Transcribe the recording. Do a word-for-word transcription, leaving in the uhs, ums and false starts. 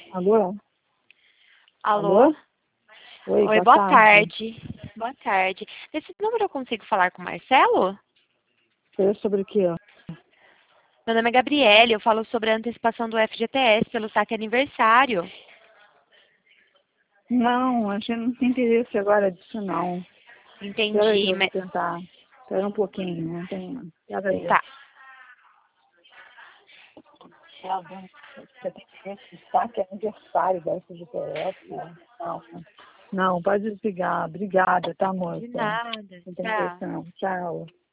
Alô? Alô? Alô? Oi, Oi, boa boa tarde. tarde. Boa tarde. Nesse número eu consigo falar com o Marcelo? Foi sobre o quê? Meu nome é Gabriele, eu falo sobre a antecipação do F G T S pelo saque aniversário. Não, a gente não tem interesse agora disso, não. Espera aí, Entendi, eu vou mas... tentar. Espera um pouquinho, não tem... Espera aí. Tá. Você tem interesse de saque aniversário da F G T S? Não. Não, pode desligar. Obrigada, tá, moça? De nada. Não tem interesse, Tá. não. Tchau.